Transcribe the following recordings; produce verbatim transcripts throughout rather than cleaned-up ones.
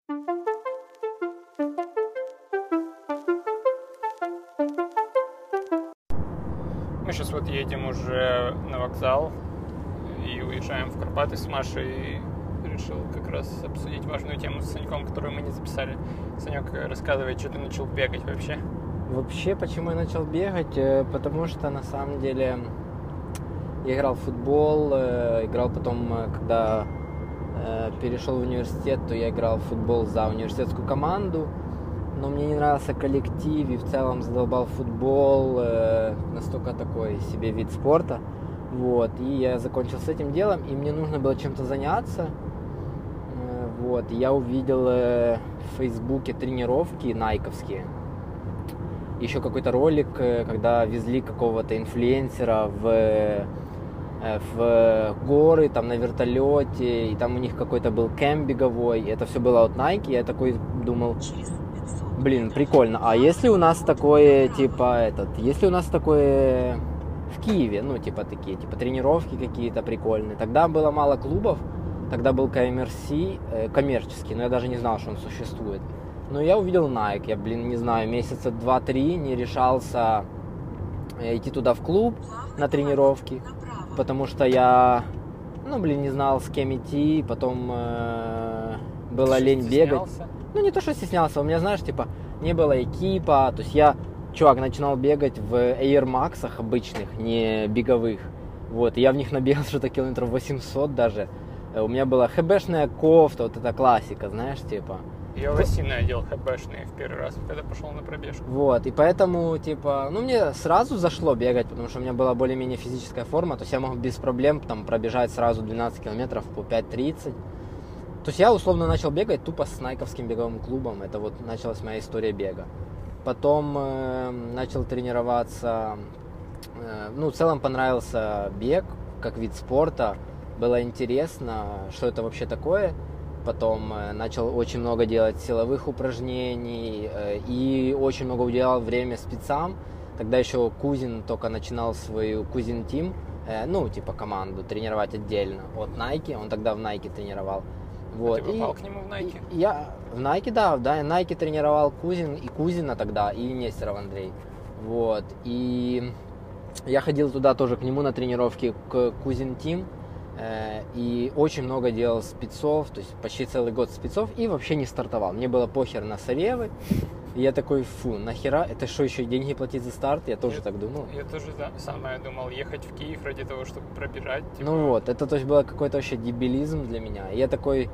Мы сейчас вот едем уже на вокзал и уезжаем в Карпаты с Машей. И решил как раз обсудить важную тему с Саньком, которую мы не записали. Санек, рассказывай, что ты начал бегать вообще? Вообще, почему я начал бегать? Потому что, на самом деле, я играл в футбол, играл потом, когда перешел в университет, то я играл в футбол за университетскую команду. Но мне не нравился коллектив, и в целом задолбал футбол, э, настолько такой себе вид спорта. Вот, и я закончил с этим делом, и мне нужно было чем-то заняться. Э, вот, я увидел э, в Фейсбуке тренировки найковские. Еще какой-то ролик, э, когда везли какого-то инфлюенсера в, э, в горы, там на вертолете, и там у них какой-то был кемп беговой. Это все было от Nike, я такой думал... Блин, прикольно. А если у нас такое, типа, этот, если у нас такое в Киеве, ну, типа, такие, типа, тренировки какие-то прикольные. Тогда было мало клубов, тогда был ка эм эр си, э, коммерческий, но я даже не знал, что он существует. Но я увидел Nike, я, блин, не знаю, месяца два-три не решался идти туда в клуб на тренировки, потому что я, ну, блин, не знал, с кем идти, потом э, было лень бегать. Ну, не то, что стеснялся, у меня, знаешь, типа, не было экипа, то есть я, чувак, начинал бегать в Air Max'ах обычных, не беговых, вот, и я в них набегал что-то километров восемьсот даже, у меня была хэбэшная кофта, вот эта классика, знаешь, типа. Я лосиные одел хэбэшные в первый раз, когда пошел на пробежку. Вот, и поэтому, типа, ну, мне сразу зашло бегать, потому что у меня была более-менее физическая форма, то есть я мог без проблем, там, пробежать сразу двенадцать километров по пять тридцать. То есть я условно начал бегать тупо с найковским беговым клубом. Это вот началась моя история бега. Потом э, начал тренироваться. Э, ну, в целом понравился бег как вид спорта. Было интересно, что это вообще такое. Потом э, начал очень много делать силовых упражнений. Э, и очень много уделял время спецам. Тогда еще Кузин только начинал свою Кузин Тим. Э, ну, типа команду тренировать отдельно от Nike. Он тогда в Nike тренировал. Вот. А ты попал и, к нему в Nike? И, я в Nike, да, да, Nike тренировал Кузин и Кузина тогда, и Нестеров Андрей. Вот. И я ходил туда тоже к нему на тренировки, к Кузин Тим. Э, и очень много делал спецов, то есть почти целый год спецов, и вообще не стартовал. Мне было похер на Саревы. И я такой, фу, нахера, это что, еще деньги платить за старт? Я тоже я, так думал. Я тоже да, самое думал, ехать в Киев ради того, чтобы пробежать. Типа... Ну вот, это то есть было какой-то вообще дебилизм для меня. И я такой,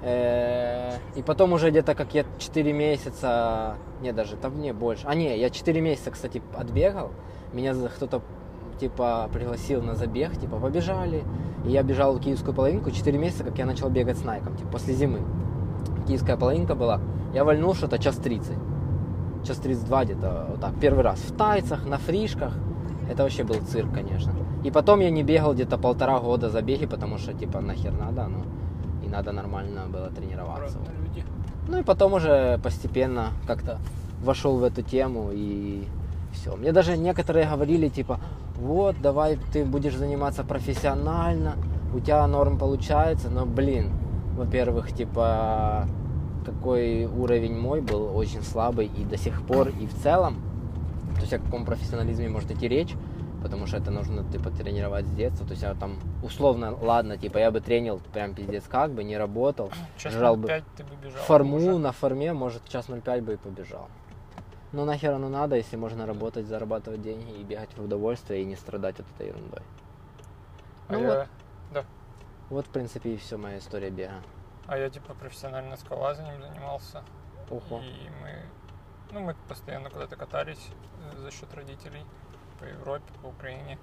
э, и потом уже где-то как я четыре месяца, не даже, там не больше, а не, я четыре месяца, кстати, отбегал, меня кто-то типа пригласил на забег, типа побежали, и я бежал киевскую половинку, четыре месяца, как я начал бегать с Найком, типа после зимы. Киевская половинка была, я вальнул что-то час тридцать. Час тридцать два где-то, вот так, первый раз. В тайцах, на фришках. Это вообще был цирк, конечно. И потом я не бегал где-то полтора года забеги, потому что, типа, нахер надо, ну, и надо нормально было тренироваться. Правда, люди. Ну и потом уже постепенно как-то вошел в эту тему, и все. Мне даже некоторые говорили, типа, вот, давай ты будешь заниматься профессионально, у тебя норм получается, но, блин, во-первых, типа... какой уровень мой был очень слабый и до сих пор, и в целом, то есть о каком профессионализме может идти речь, потому что это нужно, типа, тренировать с детства, то есть я там, условно, ладно, типа, я бы тренил прям пиздец как бы, не работал, час жрал ноль бы пять ты бы бежал, форму уже. на форме, может, час ноль пять бы и побежал. Ну нахер оно надо, если можно работать, зарабатывать деньги и бегать в удовольствие и не страдать от этой ерундой. А Ну я... вот, Да. вот, в принципе, и все моя история бега. А я, типа, профессионально скалолазанием занимался. Ого. И мы, ну, мы постоянно куда-то катались за счет родителей по Европе, по Украине.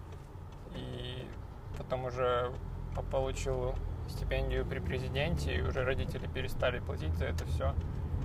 И потом уже получил стипендию при президенте, и уже родители перестали платить за это все.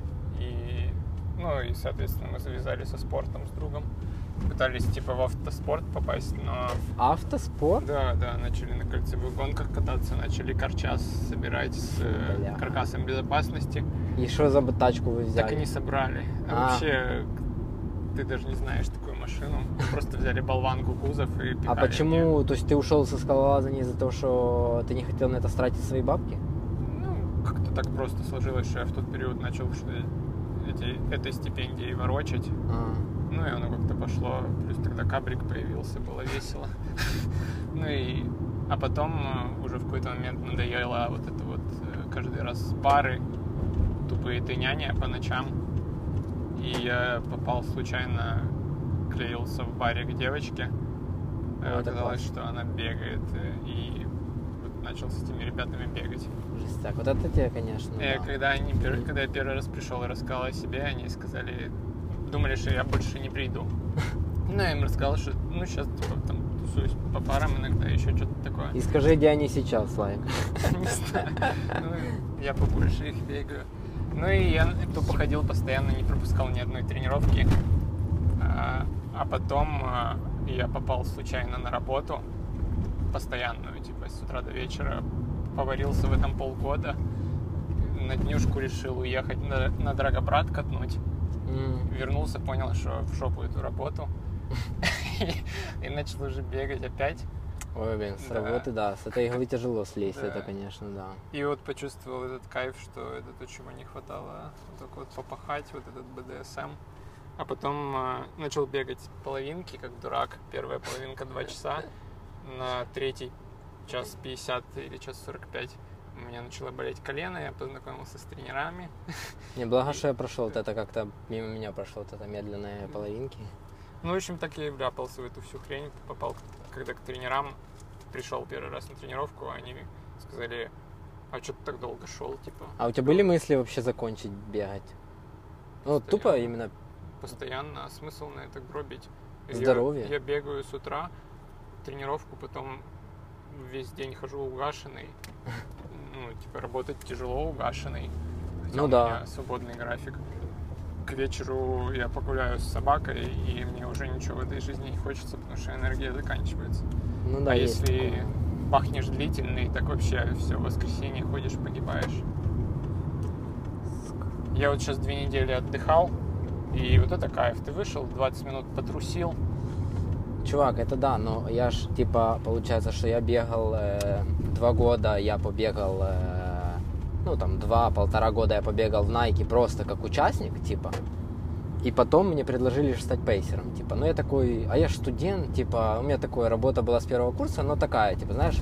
И, ну, и, соответственно, мы завязали со спортом с другом. Пытались, типа, в автоспорт попасть, но... Автоспорт? Да, да, начали на кольцевых гонках кататься, начали карчас собирать с Бля. каркасом безопасности. И что за тачку вы взяли? Так и не собрали. А, а. Вообще, ты даже не знаешь такую машину. Просто взяли болванку, кузов и пихали. А почему? Мне. То есть ты ушел со скалолазания из-за того, что ты не хотел на это тратить свои бабки? Ну, как-то как-то так просто сложилось, что я в тот период начал что эти, этой стипендией ворочать. А. Ну и оно как-то пошло. Плюс тогда кабрик появился, было весело. Ну и... А потом уже в какой-то момент надоело вот это вот каждый раз пары, тупые тыняния по ночам. И я попал случайно, клеился в баре к девочке. Ну, оказалось, что она бегает. И вот начал с этими ребятами бегать. Так, вот это тебе, конечно, И да. когда, они, когда я первый раз пришел и рассказал о себе, они сказали, думали, что я больше не приду. Ну, я им рассказал, что ну сейчас типа там тусуюсь по парам иногда, еще что-то такое. И скажи, где они сейчас, Славик? Не знаю. Ну, я побольше их бегаю. Ну и я тупо ходил постоянно, не пропускал ни одной тренировки. А, а потом я попал случайно на работу постоянную, типа с утра до вечера. Поварился в этом полгода. На днюшку решил уехать на, на Драгобрат катнуть. Mm. Вернулся, понял, что в жопу эту работу. И начал уже бегать опять. Ой, блин, с да. работы, да, с этой иглы тяжело слезть, да. Это, конечно, да. И вот почувствовал этот кайф, что это то, чего не хватало, вот так вот попахать, вот этот бэ дэ эс эм. А потом э, начал бегать половинки, как дурак. Первая половинка два часа, на третий час пятьдесят или час сорок пять у меня начало болеть колено, я познакомился с тренерами. Не, благо, что я прошел вот это как-то, мимо меня прошло вот это медленные половинки. Ну, в общем, так я и вляпался в эту всю хрень, попал, когда к тренерам пришел первый раз на тренировку, они сказали, а что ты так долго шел, типа. А у тебя были мысли вообще закончить бегать? Ну, тупо именно... Постоянно, а смысл на это гробить? Здоровье? Я, я бегаю с утра, тренировку, потом весь день хожу угашенный. Ну, типа, работать тяжело угашенный. Хотя ну у да. меня свободный график. К вечеру я погуляю с собакой, и мне уже ничего в этой жизни не хочется, потому что энергия заканчивается. Ну да, а есть если такое. Бахнешь длительный, так вообще все, в воскресенье ходишь, погибаешь. Я вот сейчас две недели отдыхал, и вот это кайф. Ты вышел, двадцать минут потрусил. Чувак, это да, но я ж, типа, получается, что я бегал э, два года, я побегал, э, ну, там, два-полтора года я побегал в Nike просто как участник, типа, и потом мне предложили стать пейсером, типа, ну, я такой, а я ж студент, типа, у меня такая работа была с первого курса, но такая, типа, знаешь,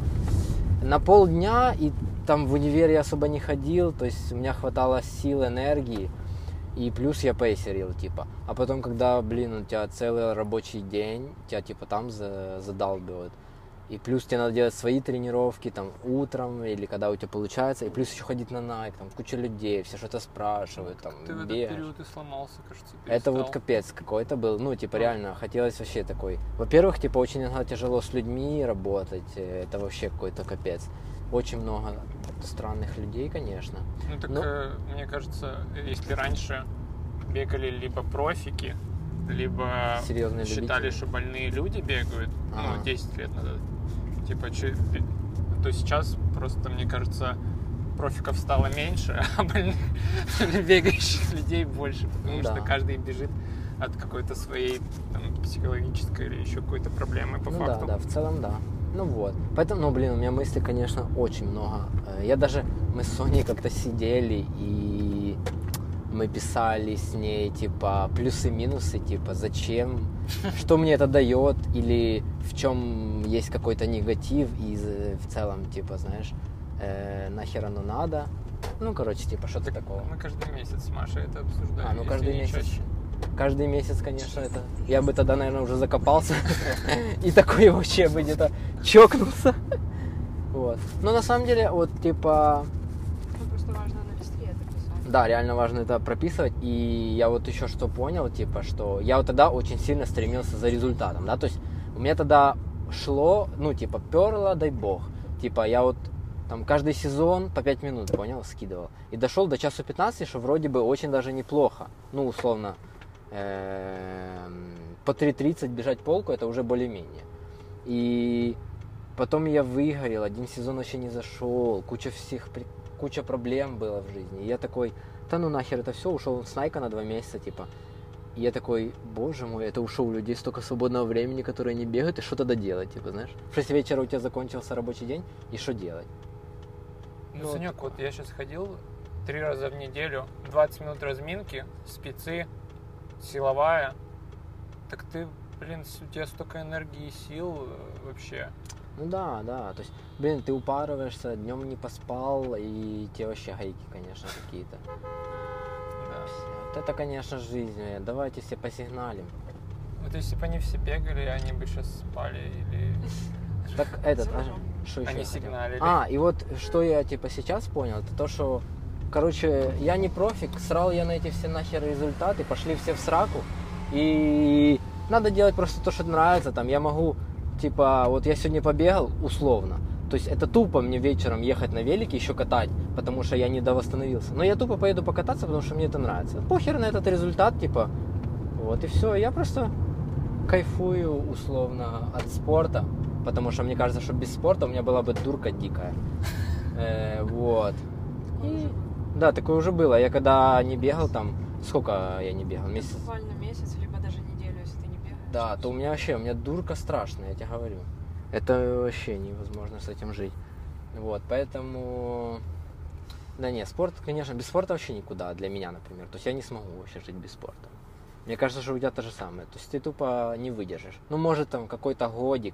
на полдня, и там в универ я особо не ходил, то есть у меня хватало сил, энергии, и плюс я пейсерил, типа. А потом, когда, блин, у тебя целый рабочий день, тебя, типа, там задалбивают. И плюс тебе надо делать свои тренировки, там, утром, или когда у тебя получается. И плюс еще ходить на Nike, там, куча людей, все что-то спрашивают, там, Ты в этот бегаешь. период и сломался, кажется, перестал. Это вот капец какой-то был. Ну, типа, реально, хотелось вообще такой... Во-первых, типа, очень иногда тяжело с людьми работать. Это вообще какой-то капец. Очень много странных людей, конечно. Ну так, Но... э, мне кажется, если раньше бегали либо профики, либо серьезные считали, любители. что больные люди бегают, А-а. ну, десять лет назад, типа, че... то сейчас просто, мне кажется, профиков стало меньше, а больных бегающих людей больше, потому да. что каждый бежит от какой-то своей там, психологической или еще какой-то проблемы по ну, факту. Да, да, в целом да. Ну вот. Поэтому, ну блин, у меня мыслей, конечно, очень много. Я даже, мы с Соней как-то сидели и мы писали с ней, типа, плюсы-минусы, типа, зачем, что мне это дает, или в чем есть какой-то негатив, и в целом, типа, знаешь, э, нахер оно надо. Ну, короче, типа, что-то такого. Мы каждый месяц с Машей это обсуждаем. А, ну каждый месяц. Чаще. Каждый месяц, конечно, это... Я бы тогда, наверное, уже закопался. И такой вообще бы где-то чокнулся. Вот. Но на самом деле, вот, типа... Ну, просто важно на листе это писать. Да, реально важно это прописывать. И я вот еще что понял, типа, что... Я вот тогда очень сильно стремился за результатом, да? То есть у меня тогда шло, ну, типа, перло, дай бог. Типа, я вот там каждый сезон по пять минут, понял, скидывал. И дошел до часу пятнадцати, что вроде бы очень даже неплохо. Ну, условно... по три тридцать бежать полку, это уже более-менее. И потом я выгорел, один сезон вообще не зашел, куча всех, куча проблем было в жизни. И я такой, да ну нахер это все, ушел с Nike на два месяца, типа. И я такой, боже мой, это ушел у людей столько свободного времени, которые не бегают, и что тогда делать, типа, знаешь? В шесть вечера у тебя закончился рабочий день, и что делать? Ну, Санек, вот я сейчас ходил три раза в неделю, двадцать минут разминки, спецы, силовая. Так ты, блин, у тебя столько энергии и сил э, вообще. Ну да, да. То есть, блин, ты упарываешься, днем не поспал, и те вообще гайки, конечно, какие-то. Да. Вот это, конечно, жизнь. Давайте все посигналим. Вот если бы они все бегали, они бы сейчас спали или Так этот, За а, рулем. что еще? они я хотел? сигналили. А, и вот что я типа сейчас понял, это то, что, короче, я не профик, срал я на эти все нахер результаты, пошли все в сраку, и надо делать просто то, что нравится, там, я могу, типа, вот я сегодня побегал, условно, то есть это тупо мне вечером ехать на велике, еще катать, потому что я не довосстановился, но я тупо поеду покататься, потому что мне это нравится, похер на этот результат, типа, вот и все, я просто кайфую, условно, от спорта, потому что мне кажется, что без спорта у меня была бы дурка дикая. Э, вот. И, да, такое уже было. Я когда не бегал там, сколько я не бегал? Месяц? Буквально месяц, либо даже неделю, если ты не бегаешь. Да, то у меня вообще, у меня дурка страшная, я тебе говорю. Это вообще невозможно с этим жить. Вот, поэтому... Да не, спорт, конечно, без спорта вообще никуда, для меня, например. То есть я не смогу вообще жить без спорта. Мне кажется, что у тебя то же самое. То есть ты тупо не выдержишь. Ну, может, там какой-то годик.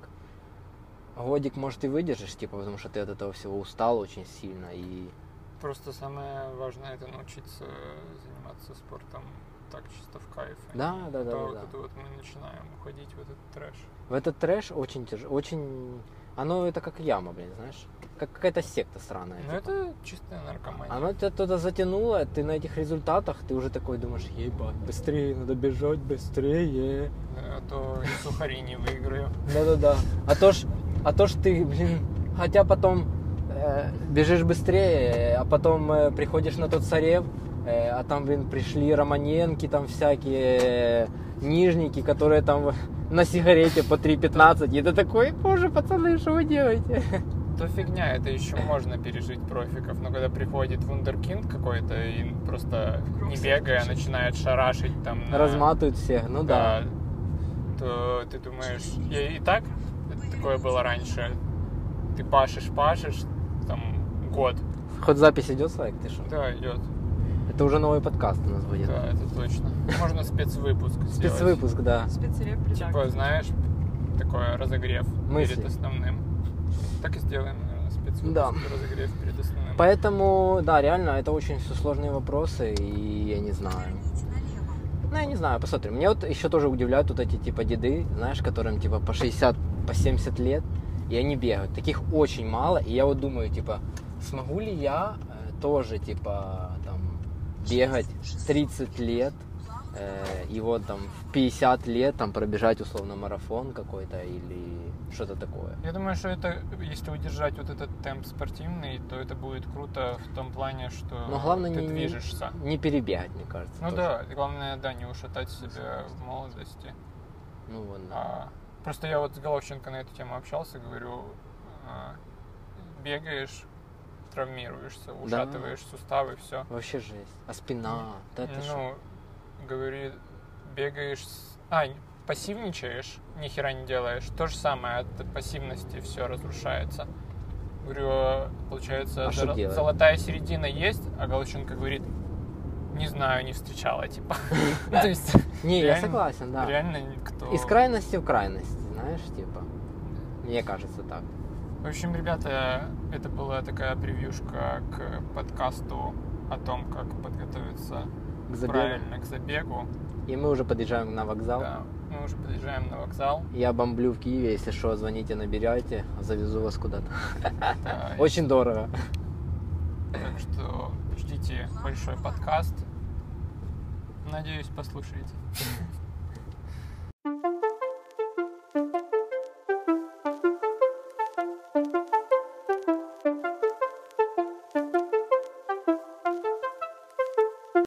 Годик, может, и выдержишь, типа, потому что ты от этого всего устал очень сильно. И... Просто самое важное это научиться заниматься спортом так чисто в кайф. а Да, не да, да, то, да, да. когда вот мы начинаем уходить в этот трэш. В этот трэш очень тяжело, очень... Оно это как яма, блин, знаешь? Как какая-то секта сраная. Ну типа. это чистая наркомания. Оно тебя туда затянуло, ты на этих результатах, ты уже такой думаешь, ебать, быстрее, надо бежать, быстрее. А то и сухари не выиграю. Да-да-да. А то ж, а то ж ты, блин, хотя потом э, бежишь быстрее, а потом э, приходишь на тот Сарев, э, а там, блин, пришли Романенки, там всякие э, нижники, которые там на сигарете по три пятнадцать. И ты такой, боже, пацаны, что вы делаете? То фигня, это еще можно пережить профиков, но когда приходит вундеркинд какой-то и просто не бегая начинает шарашить там на... Разматывают всех, ну да. Да, то ты думаешь, и, и так такое было раньше, ты пашешь, пашешь, там, год. Хоть запись идет, Слайк, ты что? Да, идет. Это уже новый подкаст у нас будет. Да, это точно. Можно спецвыпуск сделать. Спецвыпуск, да. Спецреп Типа, знаешь, такой разогрев Мысли. перед основным. Так и сделаем, наверное, спецвыпуск, Да. разогрев перед основным. Поэтому, да, реально, это очень все сложные вопросы, и я не знаю. Ну, я не знаю, посмотрим. Мне вот еще тоже удивляют вот эти, типа, деды, знаешь, которым, типа, по шестьдесят, по семьдесят лет, и они бегают. Таких очень мало, и я вот думаю, типа, смогу ли я э, тоже, типа, там, бегать тридцать лет, э, и вот там в пятьдесят лет там пробежать условно марафон какой-то или что-то такое. Я думаю, что это, если удержать вот этот темп спортивный, то это будет круто в том плане, что Но главное ты не, не, движешься. не перебегать, мне кажется. Ну тоже. да, главное, да, не ушатать себя в молодости. Ну вот, да. А, просто я вот с Головченко на эту тему общался, говорю, а, бегаешь, травмируешься, ушатываешь суставы, все. Вообще жесть. А спина, да ты шо? Ну, говорит, бегаешь, с- а, пассивничаешь, ни хера не делаешь, то же самое, от пассивности все разрушается. Говорю, а, получается, А что золо- делать? золотая середина есть, а Головченко говорит, не знаю, не встречала, типа. Ну, то есть, Не, я реально- согласен, да. реально никто... Из крайности в крайность, знаешь, типа. Мне кажется так. В общем, ребята, это была такая превьюшка к подкасту о том, как подготовиться К забегу. правильно к забегу. И мы уже подъезжаем на вокзал. Да, мы уже подъезжаем на вокзал. Я бомблю в Киеве, если что, звоните, набирайте, завезу вас куда-то. Да, Очень дорого. так что ждите большой подкаст. Надеюсь, послушаете.